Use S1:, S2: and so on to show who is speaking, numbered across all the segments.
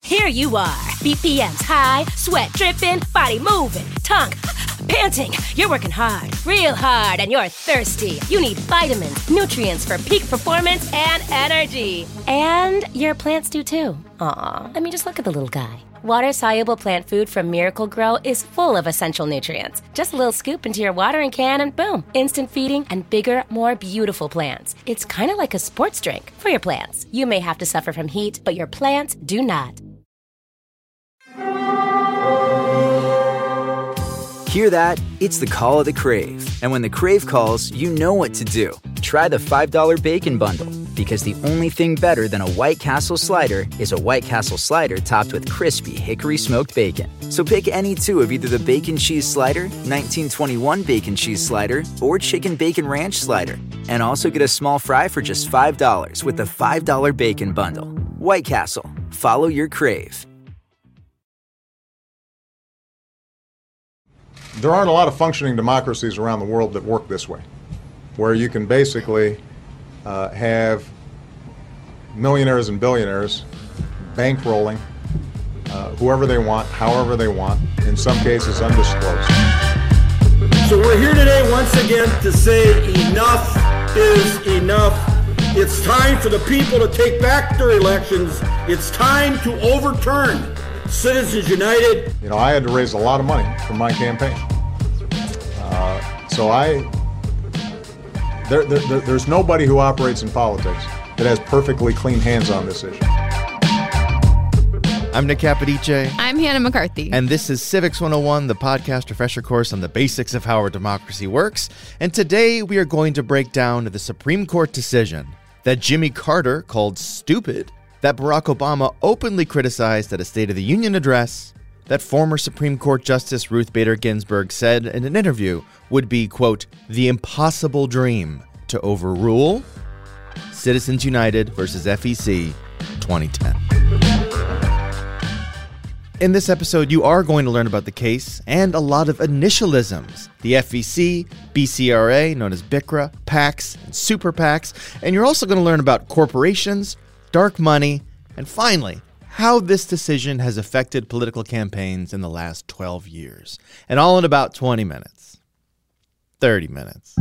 S1: here you are. BPM's high, sweat dripping, body moving, tongue panting. You're working hard, real hard, and you're thirsty. You need vitamins, nutrients for peak performance and energy. And your plants do too. Aw, I mean, just look at the little guy. Water-soluble plant food from Miracle Grow is full of essential nutrients. Just a little scoop into your watering can and boom, instant feeding and bigger, more beautiful plants. It's kind of like a sports drink for your plants. You may have to suffer from heat, but your plants do not.
S2: Hear that? It's the call of the Crave. And when the Crave calls, you know what to do. Try the $5 Bacon Bundle. Because the only thing better than a White Castle slider is a White Castle slider topped with crispy hickory smoked bacon. So pick any two of either the Bacon Cheese Slider, 1921 Bacon Cheese Slider, or Chicken Bacon Ranch Slider. And also get a small fry for just $5 with the $5 Bacon Bundle. White Castle. Follow your Crave.
S3: There aren't a lot of functioning democracies around the world that work this way, where you can basically have millionaires and billionaires bankrolling whoever they want, however they want, in some cases undisclosed.
S4: So we're here today once again to say enough is enough. It's time for the people to take back their elections. It's time to overturn Citizens United.
S3: You know, I had to raise a lot of money for my campaign. There's nobody who operates in politics that has perfectly clean hands on this issue.
S5: I'm Nick Capodice.
S6: I'm Hannah McCarthy.
S5: And this is Civics 101, the podcast refresher course on the basics of how our democracy works. And today we are going to break down the Supreme Court decision that Jimmy Carter called stupid, that Barack Obama openly criticized at a State of the Union address, that former Supreme Court Justice Ruth Bader Ginsburg said in an interview would be, quote, the impossible dream to overrule Citizens United versus FEC 2010. In this episode, you are going to learn about the case and a lot of initialisms. The FEC, BCRA, known as BICRA, PACs, and super PACs, and you're also going to learn about corporations, dark money, and finally, how this decision has affected political campaigns in the last 12 years. And all in about 20 minutes. 30 minutes.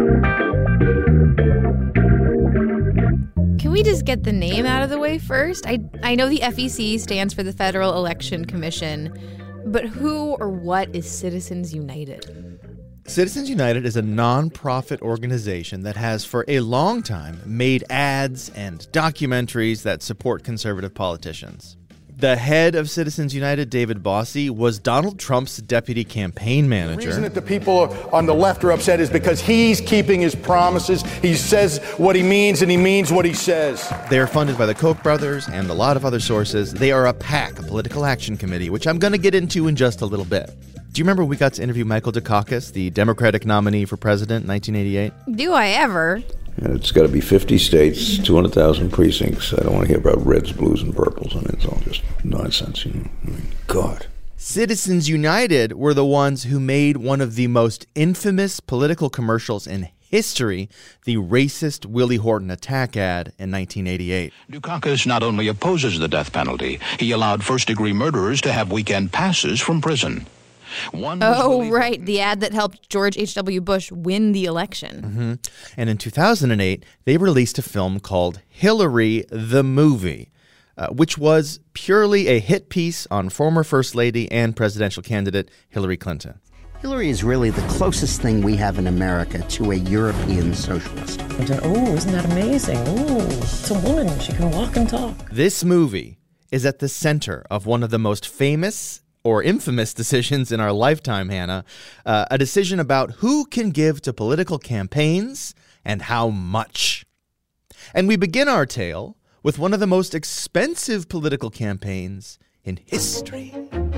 S6: Can we just get the name out of the way first? I know the FEC stands for the Federal Election Commission, but who or what is Citizens United?
S5: Citizens United is a nonprofit organization that has for a long time made ads and documentaries that support conservative politicians. The head of Citizens United, David Bossie, was Donald Trump's deputy campaign manager.
S4: The reason that the people on the left are upset is because he's keeping his promises. He says what he means and he means what he says.
S5: They are funded by the Koch brothers and a lot of other sources. They are a PAC, a political action committee, which I'm going to get into in just a little bit. Do you remember we got to interview Michael Dukakis, the Democratic nominee for president in 1988?
S6: Do I ever?
S7: And it's got to be 50 states, 200,000 precincts. I don't want to hear about reds, blues, and purples. I mean, it's all just nonsense, you know. I mean, God.
S5: Citizens United were the ones who made one of the most infamous political commercials in history, the racist Willie Horton attack ad in 1988.
S8: Dukakis not only opposes the death penalty, he allowed first-degree murderers to have weekend passes from prison.
S6: Right. The ad that helped George H.W. Bush win the election.
S5: Mm-hmm. And in 2008, they released a film called Hillary the Movie, which was purely a hit piece on former First Lady and presidential candidate Hillary Clinton.
S9: Hillary is really the closest thing we have in America to a European socialist.
S10: Oh, isn't that amazing? Oh, it's a woman. She can walk and talk.
S5: This movie is at the center of one of the most famous or infamous decisions in our lifetime, Hannah, a decision about who can give to political campaigns and how much. And we begin our tale with one of the most expensive political campaigns in history.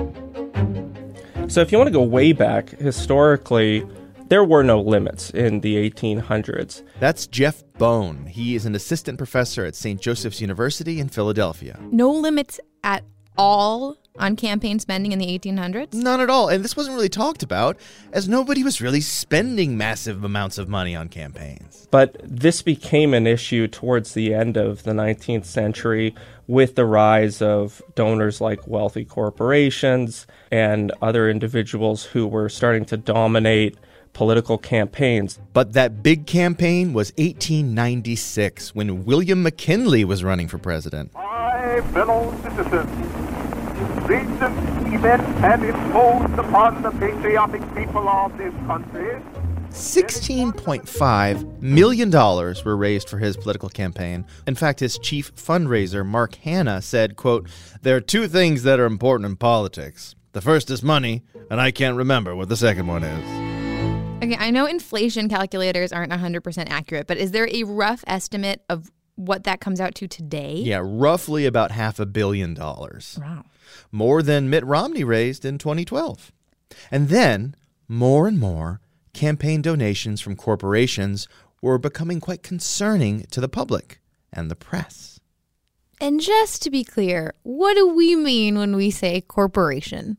S11: So if you want to go way back, historically, there were no limits in the 1800s.
S5: That's Jeff Bone. He is an assistant professor at St. Joseph's University in Philadelphia.
S6: No limits at all on campaign spending in the 1800s?
S5: None at all. And this wasn't really talked about, as nobody was really spending massive amounts of money on campaigns.
S11: But this became an issue towards the end of the 19th century with the rise of donors like wealthy corporations and other individuals who were starting to dominate political campaigns.
S5: But that big campaign was 1896, when William McKinley was running for president.
S12: My fellow citizens, recent events have imposed upon the patriotic people of this country
S5: $16.5 million were raised for his political campaign. In fact, his chief fundraiser, Mark Hanna, said, quote, "There are two things that are important in politics. The first is money, and I can't remember what the second one is."
S6: Okay, I know inflation calculators aren't 100% accurate, but is there a rough estimate of what that comes out to today?
S5: Yeah, roughly about $500 million.
S6: Wow.
S5: More than Mitt Romney raised in 2012. And then, more and more, campaign donations from corporations were becoming quite concerning to the public and the press.
S6: And just to be clear, what do we mean when we say corporation?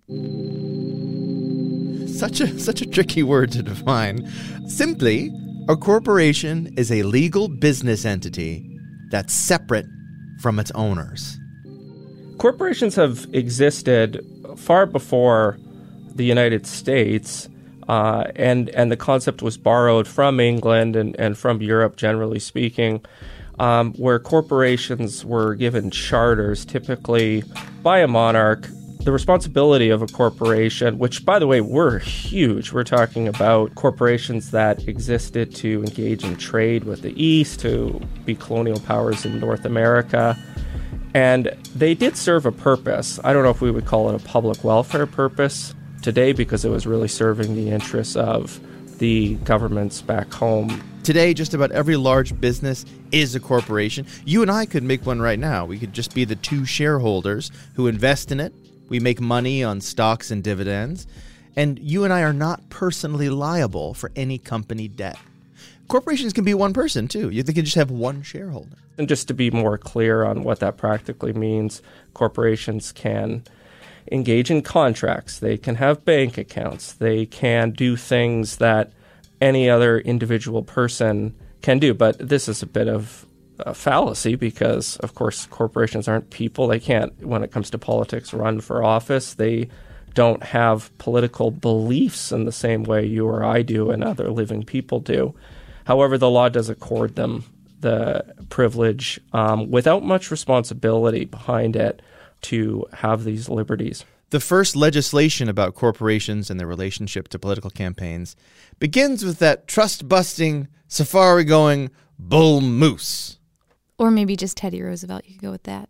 S5: Such a tricky word to define. Simply, a corporation is a legal business entity that's separate from its owners.
S11: Corporations have existed far before the United States, and the concept was borrowed from England and from Europe, generally speaking, where corporations were given charters, typically by a monarch. The responsibility of a corporation, which, by the way, were huge. We're talking about corporations that existed to engage in trade with the East, to be colonial powers in North America. And they did serve a purpose. I don't know if we would call it a public welfare purpose today, because it was really serving the interests of the governments back home.
S5: Today, just about every large business is a corporation. You and I could make one right now. We could just be the two shareholders who invest in it. We make money on stocks and dividends, and you and I are not personally liable for any company debt. Corporations can be one person, too. They can just have one shareholder.
S11: And just to be more clear on what that practically means, corporations can engage in contracts. They can have bank accounts. They can do things that any other individual person can do. But this is a bit of a fallacy because, of course, corporations aren't people. They can't, when it comes to politics, run for office. They don't have political beliefs in the same way you or I do and other living people do. However, the law does accord them the privilege without much responsibility behind it to have these liberties.
S5: The first legislation about corporations and their relationship to political campaigns begins with that trust-busting, safari-going bull moose.
S6: Or maybe just Teddy Roosevelt. You could go with that.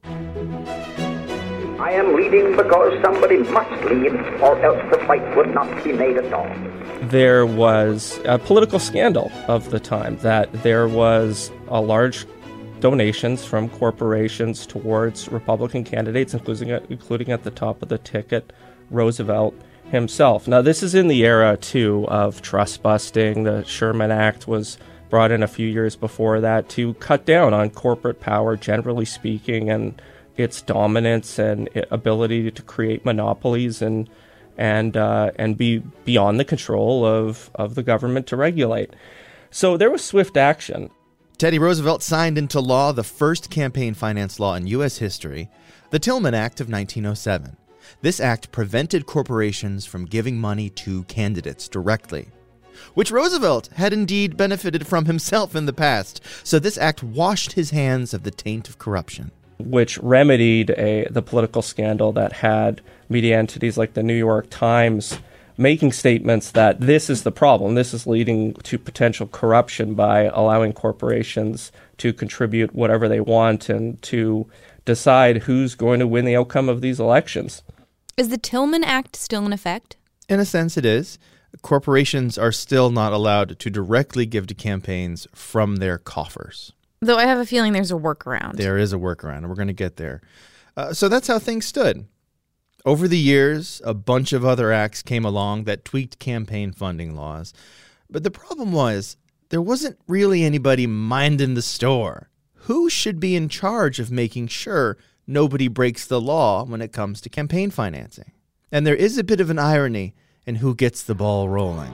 S13: I am leading because somebody must lead, or else the fight would not be made at all.
S11: There was a political scandal of the time that there was a large donations from corporations towards Republican candidates, including at the top of the ticket, Roosevelt himself. Now, this is in the era, too, of trust busting. The Sherman Act was brought in a few years before that to cut down on corporate power, generally speaking, and its dominance and ability to create monopolies and be beyond the control of the government to regulate. So there was swift action.
S5: Teddy Roosevelt signed into law the first campaign finance law in U.S. history, the Tillman Act of 1907. This act prevented corporations from giving money to candidates directly, which Roosevelt had indeed benefited from himself in the past. So this act washed his hands of the taint of corruption,
S11: which remedied the political scandal that had media entities like the New York Times making statements that this is the problem. This is leading to potential corruption by allowing corporations to contribute whatever they want and to decide who's going to win the outcome of these elections.
S6: Is the Tillman Act still in effect?
S5: In a sense, it is. Corporations are still not allowed to directly give to campaigns from their coffers.
S6: Though I have a feeling there's a workaround.
S5: There is a workaround, and we're going to get there. So that's how things stood. Over the years, a bunch of other acts came along that tweaked campaign funding laws. But the problem was, there wasn't really anybody minding the store. Who should be in charge of making sure nobody breaks the law when it comes to campaign financing? And there is a bit of an irony in who gets the ball rolling.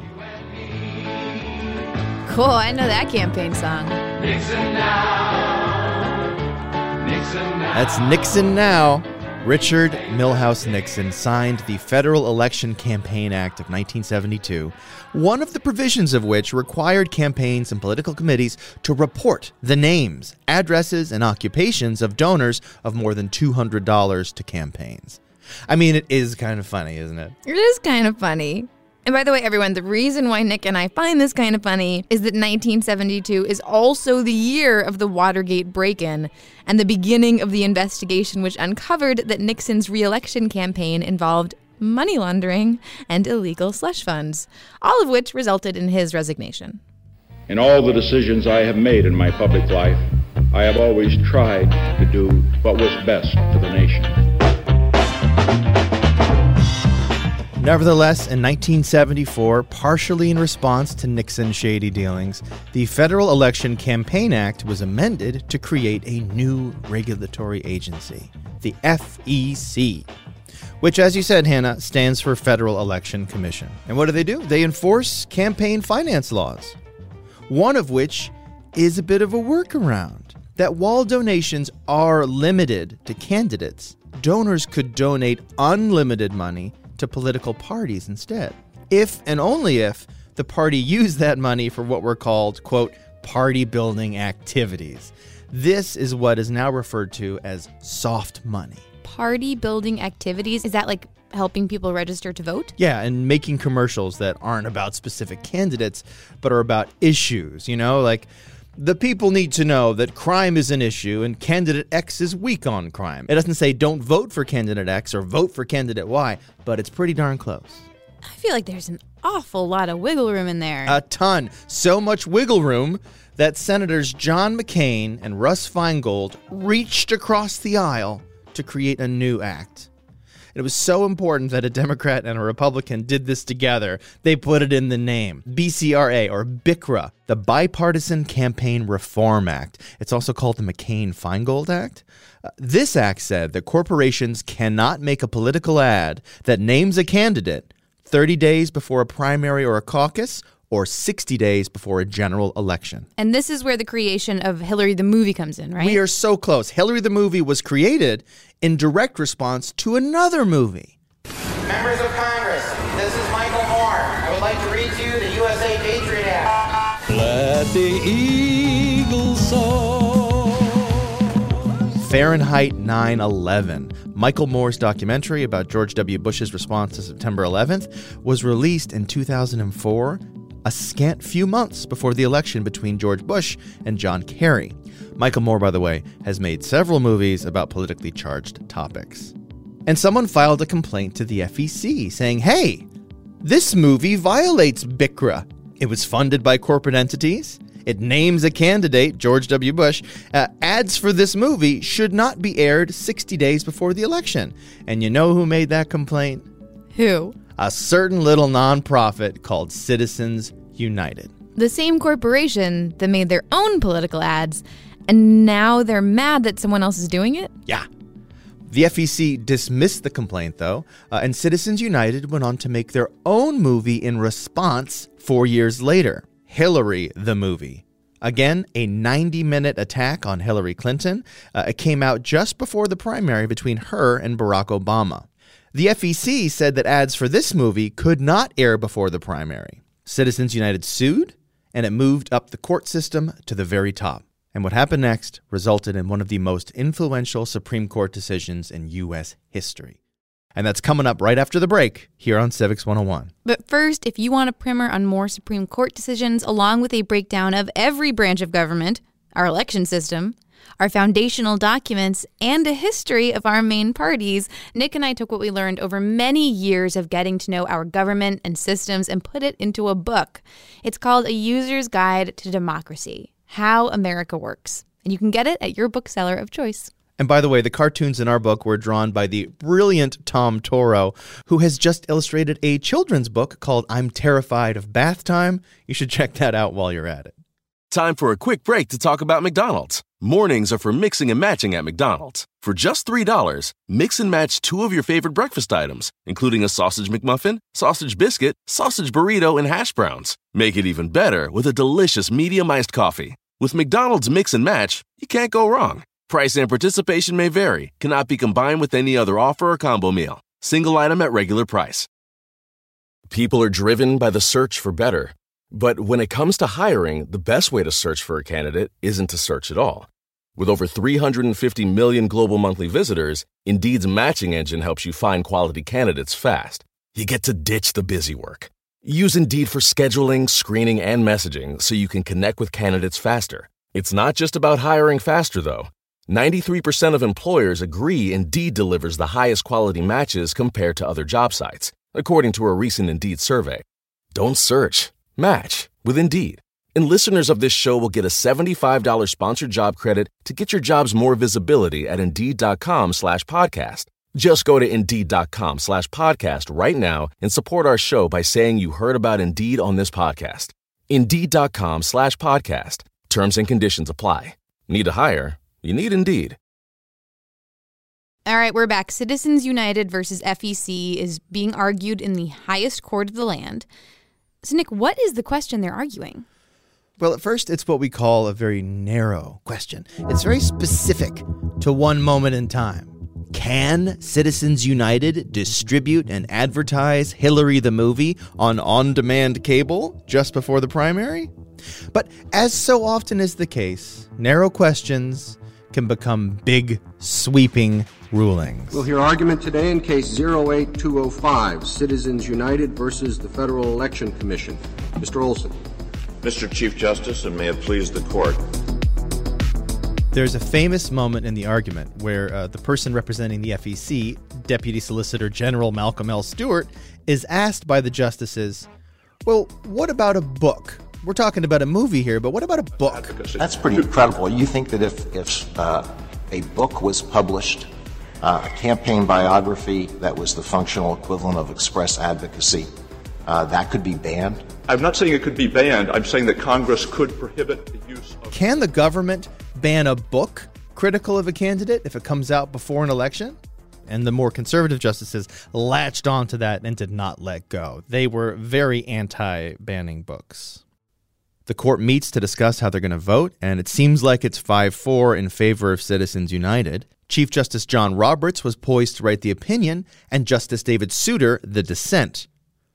S6: Cool, I know that campaign song.
S12: Nixon now. Nixon now.
S5: That's Nixon now. Richard Milhous Nixon signed the Federal Election Campaign Act of 1972, one of the provisions of which required campaigns and political committees to report the names, addresses, and occupations of donors of more than $200 to campaigns. I mean, it is kind of funny, isn't it?
S6: It is kind of funny. And by the way, everyone, the reason why Nick and I find this kind of funny is that 1972 is also the year of the Watergate break-in and the beginning of the investigation which uncovered that Nixon's re-election campaign involved money laundering and illegal slush funds, all of which resulted in his resignation.
S14: In all the decisions I have made in my public life, I have always tried to do what was best for the nation.
S5: Nevertheless, in 1974, partially in response to Nixon's shady dealings, the Federal Election Campaign Act was amended to create a new regulatory agency, the FEC, which, as you said, Hannah, stands for Federal Election Commission. And what do? They enforce campaign finance laws, one of which is a bit of a workaround, that while donations are limited to candidates, donors could donate unlimited money to political parties instead, if and only if the party used that money for what were called, quote, party-building activities. This is what is now referred to as soft money.
S6: Party-building activities? Is that like helping people register to vote?
S5: Yeah, and making commercials that aren't about specific candidates, but are about issues, you know, like the people need to know that crime is an issue and candidate X is weak on crime. It doesn't say don't vote for candidate X or vote for candidate Y, but it's pretty darn close.
S6: I feel like there's an awful lot of wiggle room in there.
S5: A ton. So much wiggle room that Senators John McCain and Russ Feingold reached across the aisle to create a new act. It was so important that a Democrat and a Republican did this together. They put it in the name. BCRA, or BICRA, the Bipartisan Campaign Reform Act. It's also called the McCain-Feingold Act. This act said that corporations cannot make a political ad that names a candidate 30 days before a primary or a caucus, or 60 days before a general election.
S6: And this is where the creation of Hillary the movie comes in, right?
S5: We are so close. Hillary the movie was created in direct response to another movie.
S15: Members of Congress, this is Michael Moore. I would like to read to you the USA Patriot Act.
S16: Let the eagle soar.
S5: Fahrenheit 9/11. Michael Moore's documentary about George W. Bush's response to September 11th was released in 2004, a scant few months before the election between George Bush and John Kerry. Michael Moore, by the way, has made several movies about politically charged topics. And someone filed a complaint to the FEC saying, hey, this movie violates BICRA. It was funded by corporate entities. It names a candidate, George W. Bush. Ads for this movie should not be aired 60 days before the election. And you know who made that complaint?
S6: Who?
S5: A certain little nonprofit called Citizens United.
S6: The same corporation that made their own political ads, and now they're mad that someone else is doing it?
S5: Yeah. The FEC dismissed the complaint, though, and Citizens United went on to make their own movie in response 4 years later, Hillary the Movie. Again, a 90-minute attack on Hillary Clinton. It came out just before the primary between her and Barack Obama. The FEC said that ads for this movie could not air before the primary. Citizens United sued, and it moved up the court system to the very top. And what happened next resulted in one of the most influential Supreme Court decisions in U.S. history. And that's coming up right after the break here on Civics 101.
S6: But first, if you want a primer on more Supreme Court decisions, along with a breakdown of every branch of government, our election system, our foundational documents, and a history of our main parties, Nick and I took what we learned over many years of getting to know our government and systems and put it into a book. It's called A User's Guide to Democracy: How America Works. And you can get it at your bookseller of choice.
S5: And by the way, the cartoons in our book were drawn by the brilliant Tom Toro, who has just illustrated a children's book called I'm Terrified of Bath Time. You should check that out while you're at it.
S17: Time for a quick break to talk about McDonald's. Mornings are for mixing and matching at McDonald's. For just $3, mix and match 2 of your favorite breakfast items, including a sausage McMuffin, sausage biscuit, sausage burrito, and hash browns. Make it even better with a delicious medium iced coffee. With McDonald's Mix and Match, you can't go wrong. Price and participation may vary. Cannot be combined with any other offer or combo meal. Single item at regular price. People are driven by the search for better. But when it comes to hiring, the best way to search for a candidate isn't to search at all. With over 350 million global monthly visitors, Indeed's matching engine helps you find quality candidates fast. You get to ditch the busy work. Use Indeed for scheduling, screening, and messaging so you can connect with candidates faster. It's not just about hiring faster, though. 93% of employers agree Indeed delivers the highest quality matches compared to other job sites, according to a recent Indeed survey. Don't search. Match with Indeed. And listeners of this show will get a $75 sponsored job credit to get your jobs more visibility at Indeed.com/podcast. Just go to Indeed.com/podcast right now and support our show by saying you heard about Indeed on this podcast. Indeed.com/podcast. Terms and conditions apply. Need to hire? You need Indeed.
S6: All right, we're back. Citizens United versus FEC is being argued in the highest court of the land. So, Nick, what is the question they're arguing?
S5: Well, at first, it's what we call a very narrow question. It's very specific to one moment in time. Can Citizens United distribute and advertise Hillary the movie on on-demand cable just before the primary? But as so often is the case, narrow questions can become big, sweeping rulings.
S18: We'll hear argument today in case 08205, Citizens United versus the Federal Election Commission. Mr. Olson.
S19: Mr. Chief Justice, and may it please the court.
S5: There's a famous moment in the argument where the person representing the FEC, Deputy Solicitor General Malcolm L. Stewart, is asked by the justices, well, what about a book? We're talking about a movie here, but what about a book?
S20: That's pretty incredible. You think that if a book was published, a campaign biography that was the functional equivalent of express advocacy, that could be banned?
S19: I'm not saying it could be banned. I'm saying that Congress could prohibit the use of...
S5: Can the government ban a book critical of a candidate if it comes out before an election? And the more conservative justices latched onto that and did not let go. They were very anti-banning books. The court meets to discuss how they're going to vote, and it seems like it's 5-4 in favor of Citizens United. Chief Justice John Roberts was poised to write the opinion, and Justice David Souter the dissent.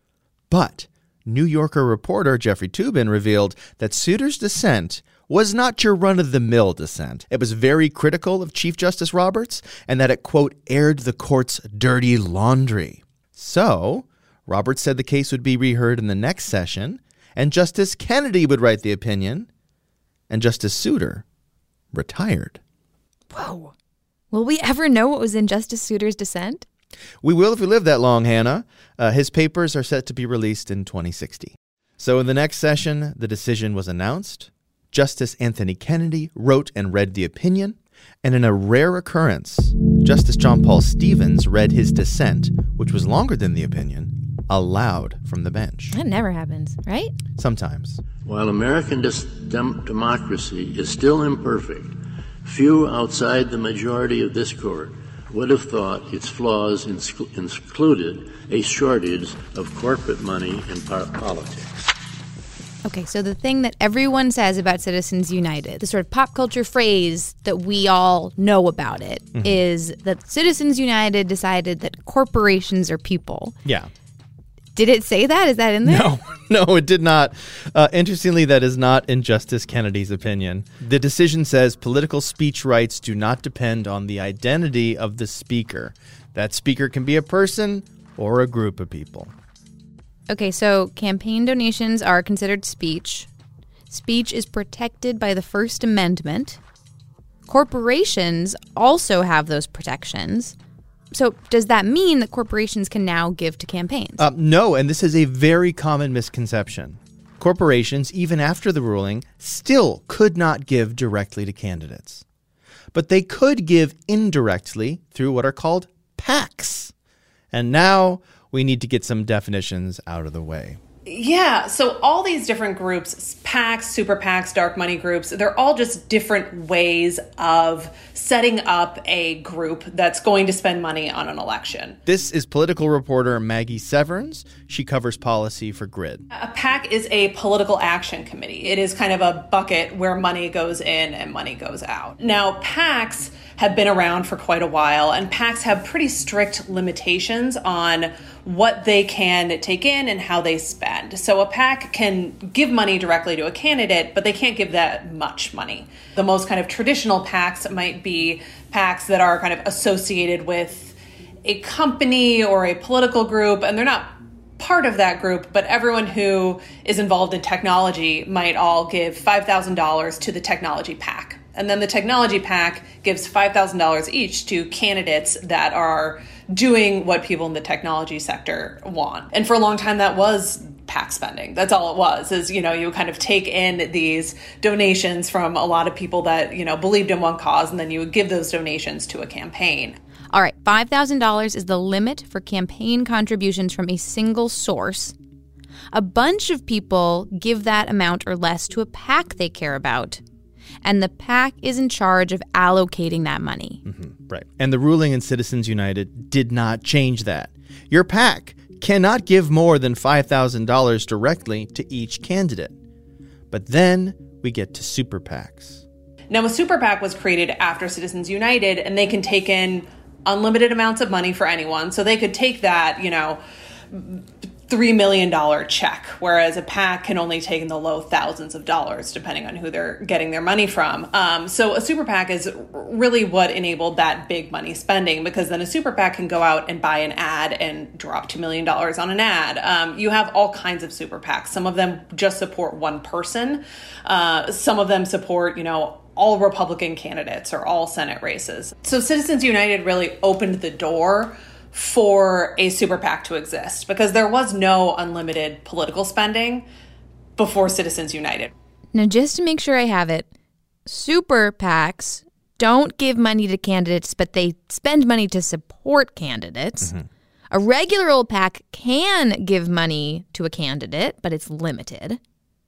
S5: But New Yorker reporter Jeffrey Toobin revealed that Souter's dissent was not your run-of-the-mill dissent. It was very critical of Chief Justice Roberts, and that it, quote, aired the court's dirty laundry. So, Roberts said the case would be reheard in the next session, and Justice Kennedy would write the opinion, and Justice Souter retired.
S6: Whoa. Will we ever know what was in Justice Souter's dissent?
S5: We will if we live that long, Hannah. His papers are set to be released in 2060. So in the next session, the decision was announced. Justice Anthony Kennedy wrote and read the opinion. And in a rare occurrence, Justice John Paul Stevens read his dissent, which was longer than the opinion, aloud from the bench.
S6: That never happens, right?
S5: Sometimes.
S21: While American democracy is still imperfect, few outside the majority of this court would have thought its flaws included a shortage of corporate money in politics.
S6: Okay, so the thing that everyone says about Citizens United, the sort of pop culture phrase that we all know about it, is that Citizens United decided that corporations are people.
S5: Yeah.
S6: Did it say that? Is that in there?
S5: No, it did not. Interestingly, that is not in Justice Kennedy's opinion. The decision says political speech rights do not depend on the identity of the speaker. That speaker can be a person or a group of people.
S6: Okay, so campaign donations are considered speech. Speech is protected by the First Amendment. Corporations also have those protections. So does that mean that corporations can now give to campaigns?
S5: No, and this is a very common misconception. Corporations, even after the ruling, still could not give directly to candidates. But they could give indirectly through what are called PACs. And now we need to get some definitions out of the way.
S1: Yeah, so all these different groups, PACs, super PACs, dark money groups, they're all just different ways of setting up a group that's going to spend money on an election.
S5: This is political reporter Maggie Severns. She covers policy for Grid.
S1: A PAC is a political action committee. It is kind of a bucket where money goes in and money goes out. Now, PACs have been around for quite a while, and PACs have pretty strict limitations on what they can take in and how they spend. So a PAC can give money directly to a candidate, but they can't give that much money. The most kind of traditional PACs might be PACs that are kind of associated with a company or a political group, and they're not part of that group, but everyone who is involved in technology might all give $5,000 to the technology PAC. And then the technology PAC gives $5,000 each to candidates that are doing what people in the technology sector want. And for a long time, that was PAC spending. That's all it was, is, you kind of take in these donations from a lot of people that, believed in one cause, and then you would give those donations to a campaign.
S6: All right, $5,000 is the limit for campaign contributions from a single source. A bunch of people give that amount or less to a PAC they care about, and the PAC is in charge of allocating that money.
S5: Right. And the ruling in Citizens United did not change that. Your PAC cannot give more than $5,000 directly to each candidate. But then we get to super PACs.
S1: Now, a super PAC was created after Citizens United, and they can take in unlimited amounts of money for anyone. So they could take that, $3 million check, whereas a PAC can only take in the low thousands of dollars, depending on who they're getting their money from. So a super PAC is really what enabled that big money spending, because then a super PAC can go out and buy an ad and drop $2 million on an ad. You have all kinds of super PACs. Some of them just support one person. Some of them support, all Republican candidates or all Senate races. So Citizens United really opened the door for a super PAC to exist, because there was no unlimited political spending before Citizens United.
S6: Now, just to make sure I have it, super PACs don't give money to candidates, but they spend money to support candidates. A regular old PAC can give money to a candidate, but it's limited.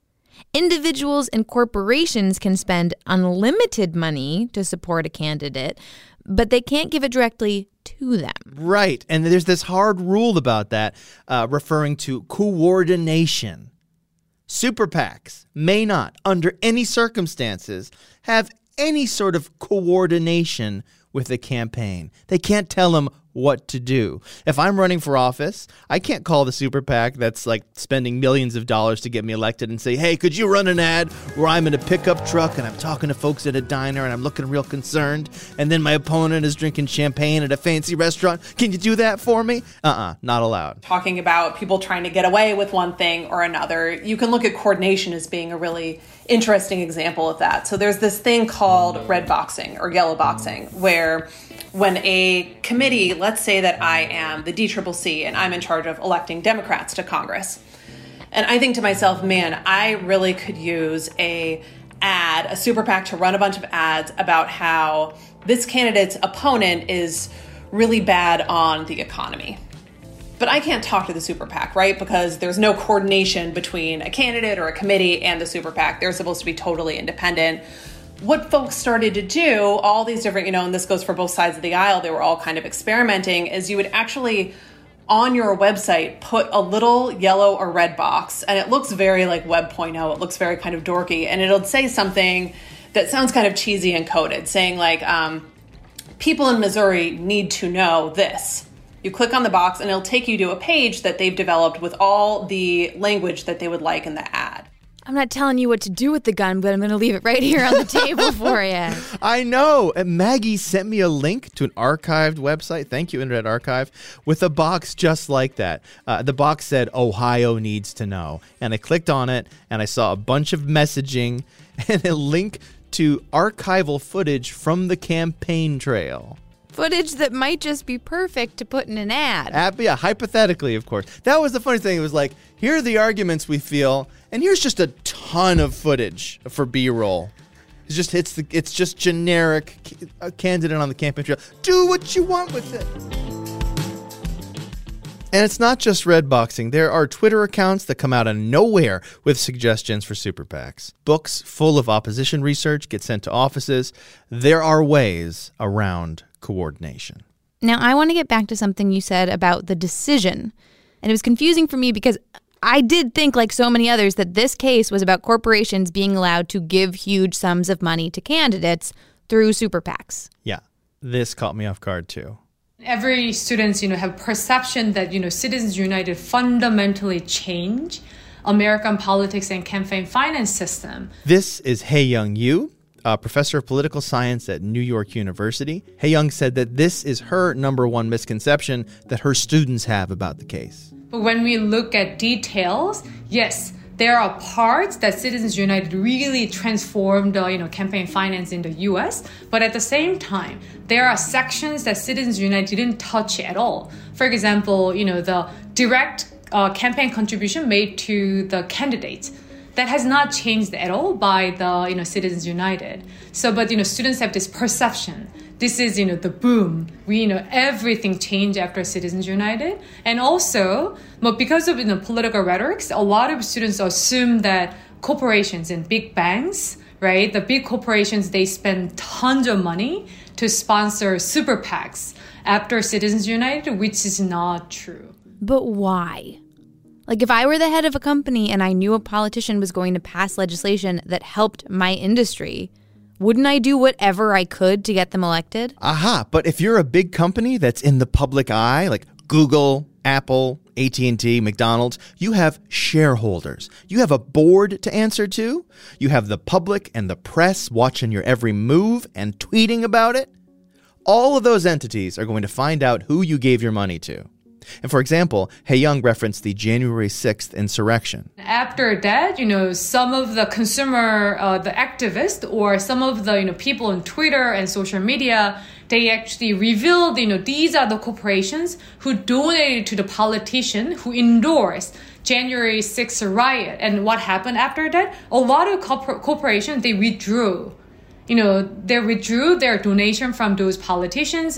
S6: Individuals and corporations can spend unlimited money to support a candidate, but they can't give it directly to them.
S5: Right. And there's this hard rule about that, referring to coordination. Super PACs may not, under any circumstances, have any sort of coordination with a campaign. They can't tell them what to do. If I'm running for office, I can't call the super PAC that's like spending millions of dollars to get me elected and say, hey, could you run an ad where I'm in a pickup truck and I'm talking to folks at a diner and I'm looking real concerned, and then my opponent is drinking champagne at a fancy restaurant. Can you do that for me? Not allowed.
S1: Talking about people trying to get away with one thing or another, you can look at coordination as being a really interesting example of that. So there's this thing called red boxing or yellow boxing, where when a committee, let's say that I am the DCCC and I'm in charge of electing Democrats to Congress, and I think to myself, man, I really could use a super PAC to run a bunch of ads about how this candidate's opponent is really bad on the economy. But I can't talk to the super PAC, right? Because there's no coordination between a candidate or a committee and the super PAC. They're supposed to be totally independent. What folks started to do, all these different, and this goes for both sides of the aisle, they were all kind of experimenting, is you would actually, on your website, put a little yellow or red box, and it looks very like Web.0, it looks very kind of dorky, and it'll say something that sounds kind of cheesy and coded, saying like, people in Missouri need to know this. You click on the box, and it'll take you to a page that they've developed with all the language that they would like in the ad.
S6: I'm not telling you what to do with the gun, but I'm going to leave it right here on the table for you.
S5: I know. And Maggie sent me a link to an archived website. Thank you, Internet Archive, with a box just like that. The box said, Ohio needs to know. And I clicked on it, and I saw a bunch of messaging and a link to archival footage from the campaign trail.
S6: Footage that might just be perfect to put in an ad.
S5: Yeah, hypothetically, of course. That was the funny thing. It was like, here are the arguments we feel, and here's just a ton of footage for B-roll. It's just generic candidate on the campaign trail. Do what you want with it. And it's not just red boxing. There are Twitter accounts that come out of nowhere with suggestions for super PACs. Books full of opposition research get sent to offices. There are ways around coordination.
S6: Now, I want to get back to something you said about the decision. And it was confusing for me because I did think, like so many others, that this case was about corporations being allowed to give huge sums of money to candidates through super PACs.
S5: Yeah, this caught me off guard too.
S2: Every students, have perception that, Citizens United fundamentally change American politics and campaign finance system.
S5: This is Hae-Young Yoo, a professor of political science at New York University. Hae-Young said that this is her number one misconception that her students have about the case.
S2: But when we look at details, yes, there are parts that Citizens United really transformed, campaign finance in the U.S. But at the same time, there are sections that Citizens United didn't touch at all. For example, the direct campaign contribution made to the candidates. That has not changed at all by the Citizens United. So, but students have this perception. This is the boom. Everything changed after Citizens United, and also, but because of political rhetorics, a lot of students assume that corporations and big banks, right? The big corporations, they spend tons of money to sponsor super PACs after Citizens United, which is not true.
S6: But why? Like, if I were the head of a company and I knew a politician was going to pass legislation that helped my industry, wouldn't I do whatever I could to get them elected?
S5: Aha, but if you're a big company that's in the public eye, like Google, Apple, AT&T, McDonald's, you have shareholders. You have a board to answer to. You have the public and the press watching your every move and tweeting about it. All of those entities are going to find out who you gave your money to. And for example, Hae-Young referenced the January 6th insurrection.
S2: After that, some of the consumer, the activists, or some of the people on Twitter and social media, they actually revealed, these are the corporations who donated to the politician who endorsed January 6th riot. And what happened after that? A lot of corporations, they withdrew. They withdrew their donation from those politicians.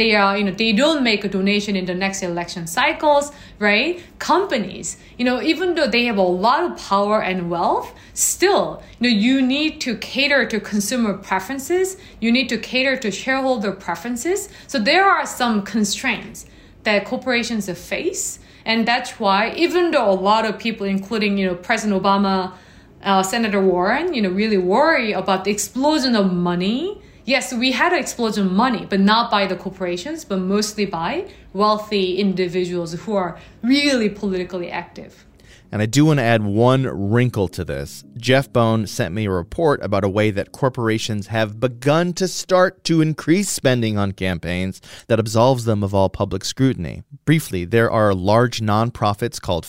S2: They don't make a donation in the next election cycles, right? Companies, even though they have a lot of power and wealth, still, you need to cater to consumer preferences. You need to cater to shareholder preferences. So there are some constraints that corporations face. And that's why, even though a lot of people, including, President Obama, Senator Warren, really worry about the explosion of money. Yes, we had an explosion of money, but not by the corporations, but mostly by wealthy individuals who are really politically active.
S5: And I do want to add one wrinkle to this. Jeff Bone sent me a report about a way that corporations have begun to start to increase spending on campaigns that absolves them of all public scrutiny. Briefly, there are large nonprofits called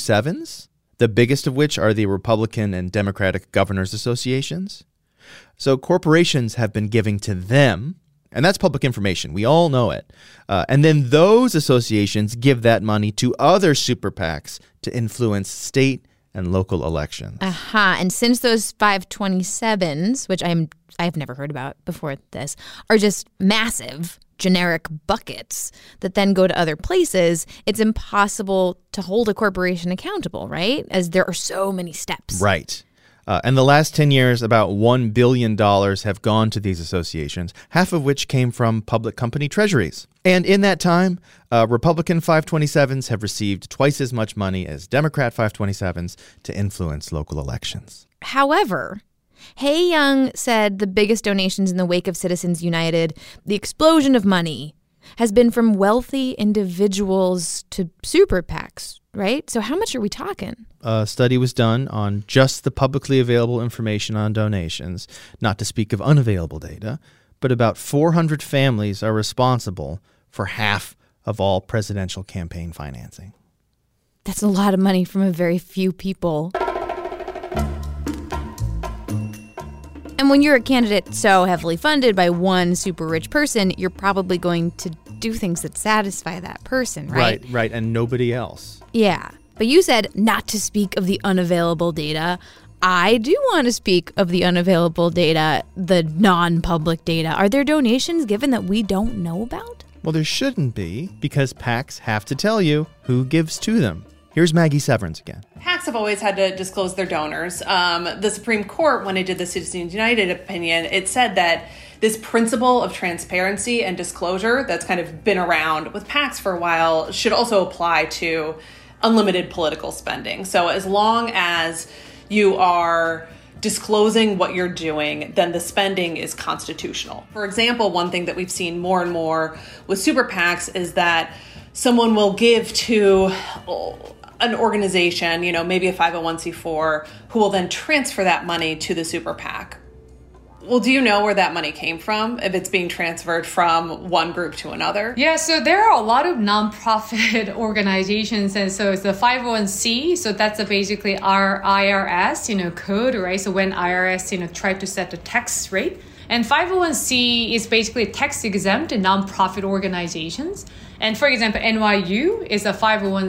S5: 527s. The biggest of which are the Republican and Democratic Governors Associations. So corporations have been giving to them, and that's public information. We all know it. And then those associations give that money to other super PACs to influence state and local elections.
S6: And since those 527s, which I've never heard about before this, are just massive generic buckets that then go to other places, it's impossible to hold a corporation accountable, right? As there are so many steps.
S5: Right. And the last 10 years, about $1 billion have gone to these associations, half of which came from public company treasuries. And in that time, Republican 527s have received twice as much money as Democrat 527s to influence local elections.
S6: However, Hae-Young said the biggest donations in the wake of Citizens United, the explosion of money, has been from wealthy individuals to super PACs, right? So how much are we talking?
S5: A study was done on just the publicly available information on donations, not to speak of unavailable data, but about 400 families are responsible for half of all presidential campaign financing.
S6: That's a lot of money from a very few people. And when you're a candidate so heavily funded by one super rich person, you're probably going to do things that satisfy that person, right?
S5: Right, and nobody else.
S6: Yeah. But you said not to speak of the unavailable data. I do want to speak of the unavailable data, the non-public data. Are there donations given that we don't know about?
S5: Well, there shouldn't be, because PACs have to tell you who gives to them. Here's Maggie Severance again.
S1: PACs have always had to disclose their donors. The Supreme Court, when it did the Citizens United opinion, it said that this principle of transparency and disclosure that's kind of been around with PACs for a while should also apply to unlimited political spending. So as long as you are disclosing what you're doing, then the spending is constitutional. For example, one thing that we've seen more and more with super PACs is that someone will give to an organization, maybe a 501c4, who will then transfer that money to the super PAC. Well, do you know where that money came from, if it's being transferred from one group to another?
S2: Yeah, so there are a lot of nonprofit organizations, and so it's the 501c, so that's basically our IRS, code, right? So when IRS, tried to set the tax rate. And 501c is basically tax-exempt nonprofit organizations. And for example, NYU is a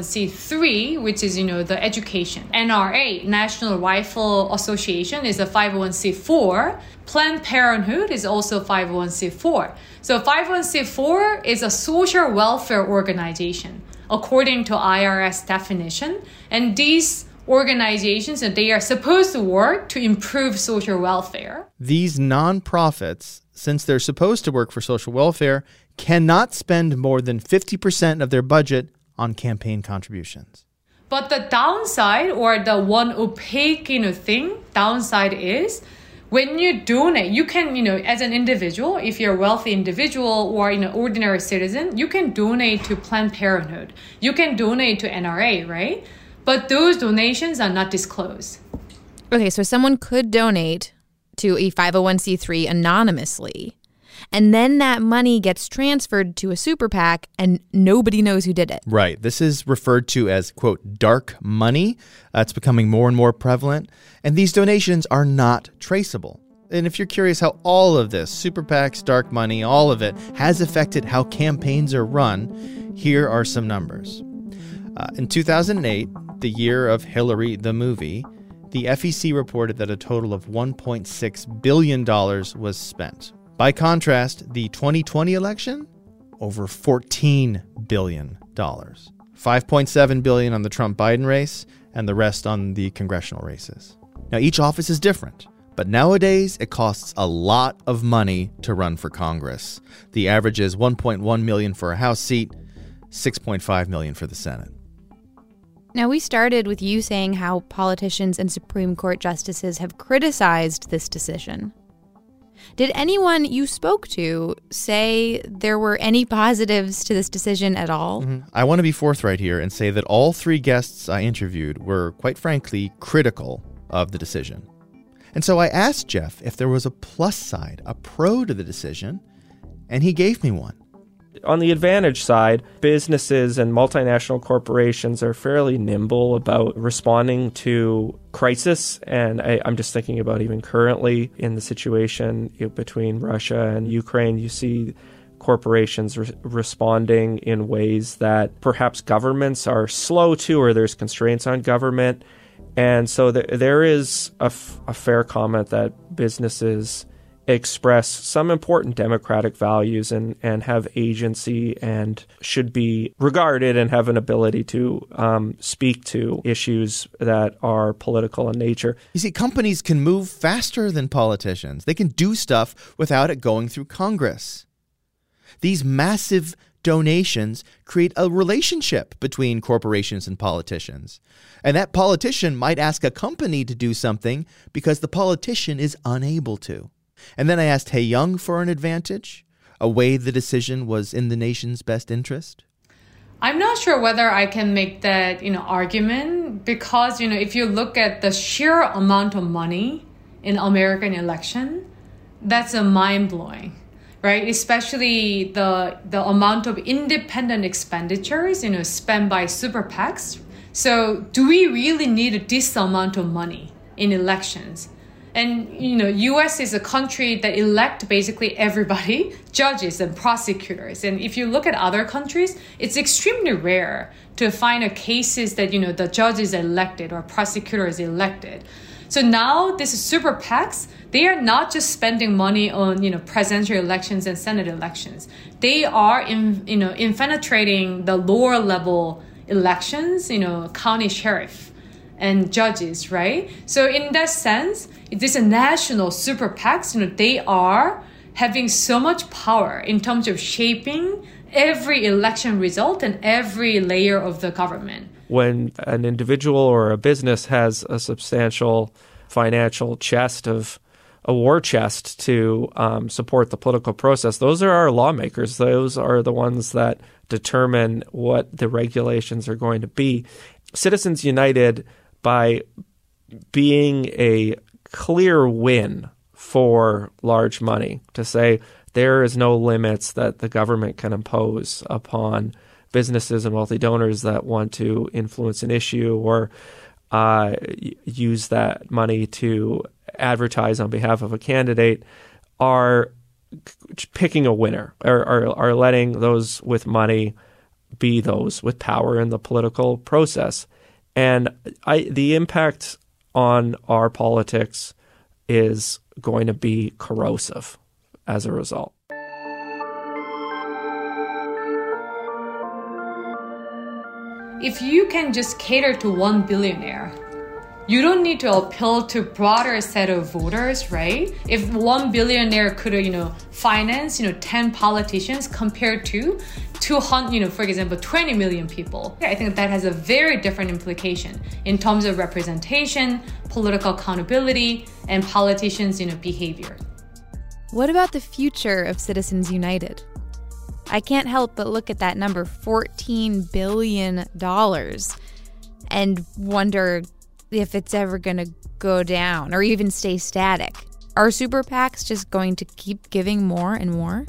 S2: 501c3, which is, the education. NRA, National Rifle Association, is a 501c4. Planned Parenthood is also 501c4. So 501c4 is a social welfare organization, according to IRS definition. And these organizations, and they are supposed to work to improve social welfare.
S5: These nonprofits, since they're supposed to work for social welfare, cannot spend more than 50% of their budget on campaign contributions.
S2: But the downside, or the one opaque, downside is when you donate, you can, as an individual, if you're a wealthy individual or ordinary citizen, you can donate to Planned Parenthood. You can donate to NRA, right? But those donations are not disclosed.
S6: Okay, so someone could donate to a 501c3 anonymously, and then that money gets transferred to a super PAC and nobody knows who did it.
S5: Right. This is referred to as, quote, dark money. It's becoming more and more prevalent. And these donations are not traceable. And if you're curious how all of this, super PACs, dark money, all of it, has affected how campaigns are run, here are some numbers. In 2008, the year of Hillary the movie, the FEC reported that a total of $1.6 billion was spent. By contrast, the 2020 election, over $14 billion. $5.7 billion on the Trump-Biden race, and the rest on the congressional races. Now, each office is different, but nowadays it costs a lot of money to run for Congress. The average is $1.1 million for a House seat, $6.5 million for the Senate.
S6: Now, we started with you saying how politicians and Supreme Court justices have criticized this decision. Did anyone you spoke to say there were any positives to this decision at all?
S5: I want to be forthright here and say that all three guests I interviewed were, quite frankly, critical of the decision. And so I asked Jeff if there was a plus side, a pro to the decision, and he gave me one.
S11: On the advantage side, businesses and multinational corporations are fairly nimble about responding to crisis. And I'm just thinking about even currently in the situation between Russia and Ukraine, you see corporations responding in ways that perhaps governments are slow to, or there's constraints on government. And so there is a fair comment that businesses express some important democratic values and have agency and should be regarded and have an ability to speak to issues that are political in nature.
S5: You see, companies can move faster than politicians. They can do stuff without it going through Congress. These massive donations create a relationship between corporations and politicians. And that politician might ask a company to do something because the politician is unable to. And then I asked Hae Young for an advantage, a way the decision was in the nation's best interest.
S2: I'm not sure whether I can make that, argument because, if you look at the sheer amount of money in American election, that's a mind-blowing, right? Especially the amount of independent expenditures, spent by super PACs. So do we really need this amount of money in elections? And, U.S. is a country that elect basically everybody, judges and prosecutors. And if you look at other countries, it's extremely rare to find cases that, the judge is elected or prosecutor is elected. So now this super PACs, they are not just spending money on, presidential elections and Senate elections. They are infiltrating the lower level elections, county sheriff and judges, right? So in that sense, this national super PACs, they are having so much power in terms of shaping every election result and every layer of the government.
S11: When an individual or a business has a substantial financial chest of a war chest to support the political process, those are our lawmakers. Those are the ones that determine what the regulations are going to be. Citizens United, by being a clear win for large money, to say there is no limits that the government can impose upon businesses and wealthy donors that want to influence an issue or use that money to advertise on behalf of a candidate, are picking a winner, are letting those with money be those with power in the political process. And the impact on our politics is going to be corrosive as a result.
S2: If you can just cater to one billionaire, you don't need to appeal to broader set of voters, right? If one billionaire could, finance, 10 politicians compared to 200, for example, 20 million people, I think that has a very different implication in terms of representation, political accountability, and politicians' behavior.
S6: What about the future of Citizens United? I can't help but look at that number, $14 billion, and wonder if it's ever going to go down or even stay static. Are super PACs just going to keep giving more and more?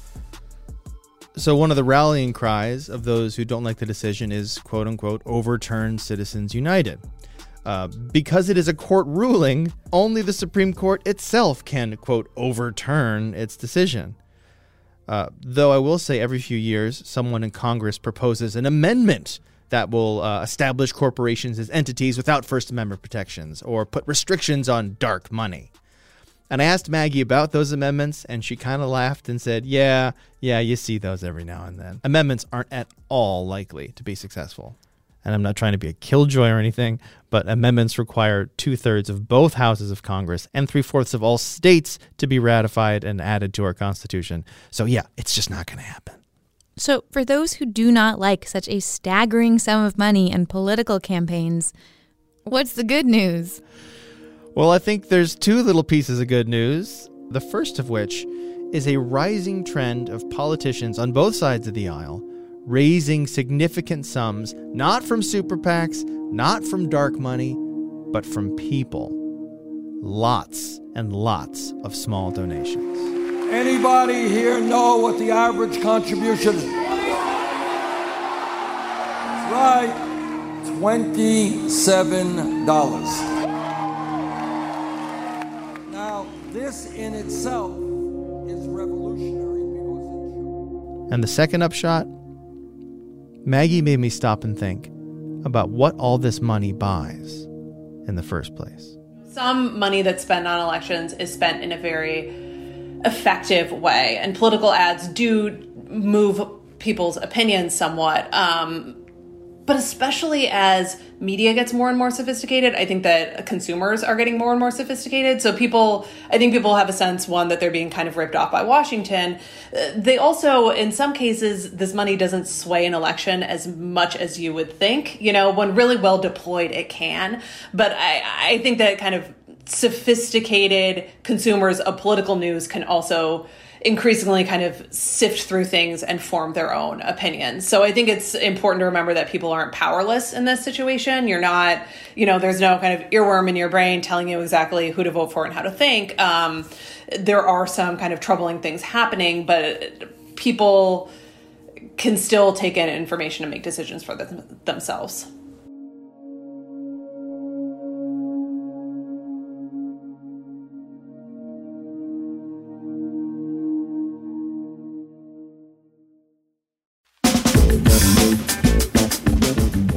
S5: So one of the rallying cries of those who don't like the decision is, quote unquote, overturn Citizens United. Because it is a court ruling, only the Supreme Court itself can, quote, overturn its decision. Though I will say every few years, someone in Congress proposes an amendment that will establish corporations as entities without First Amendment protections or put restrictions on dark money. And I asked Maggie about those amendments, and she kind of laughed and said, yeah, you see those every now and then. Amendments aren't at all likely to be successful. And I'm not trying to be a killjoy or anything, but amendments require 2/3 of both houses of Congress and 3/4 of all states to be ratified and added to our Constitution. So yeah, it's just not going to happen.
S6: So for those who do not like such a staggering sum of money and political campaigns, what's the good news?
S5: Well, I think there's two little pieces of good news. The first of which is a rising trend of politicians on both sides of the aisle raising significant sums, not from super PACs, not from dark money, but from people. Lots and lots of small donations.
S16: Anybody here know what the average contribution is? That's right, $27. Now, this in itself is revolutionary because
S5: And the second upshot? Maggie made me stop and think about what all this money buys in the first place.
S1: Some money that's spent on elections is spent in a very effective way, and political ads do move people's opinions somewhat. But especially as media gets more and more sophisticated, I think that consumers are getting more and more sophisticated. So I think people have a sense, one, that they're being kind of ripped off by Washington. They also, in some cases, this money doesn't sway an election as much as you would think. When really well deployed, it can. But I think that kind of sophisticated consumers of political news can also increasingly kind of sift through things and form their own opinions. So I think it's important to remember that people aren't powerless in this situation. You're not, there's no kind of earworm in your brain telling you exactly who to vote for and how to think. There are some kind of troubling things happening, but people can still take in information and make decisions for themselves.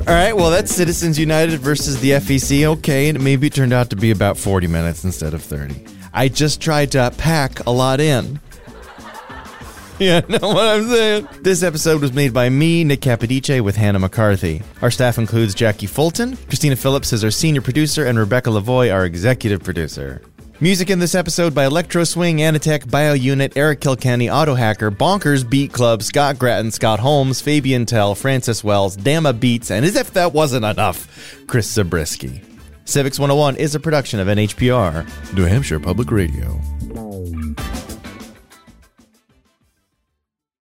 S5: All right, well, that's Citizens United versus the FEC. Okay, and maybe it turned out to be about 40 minutes instead of 30. I just tried to pack a lot in. Yeah, know what I'm saying? This episode was made by me, Nick Capodice, with Hannah McCarthy. Our staff includes Jackie Fulton, Christina Phillips is our senior producer, and Rebecca Lavoie, our executive producer. Music in this episode by Electro Swing, Anatech, BioUnit, Eric Kilkenny, Auto Hacker, Bonkers, Beat Club, Scott Grattan, Scott Holmes, Fabian Tell, Francis Wells, Dama Beats, and as if that wasn't enough, Chris Zabriskie. Civics 101 is a production of NHPR, New Hampshire Public Radio.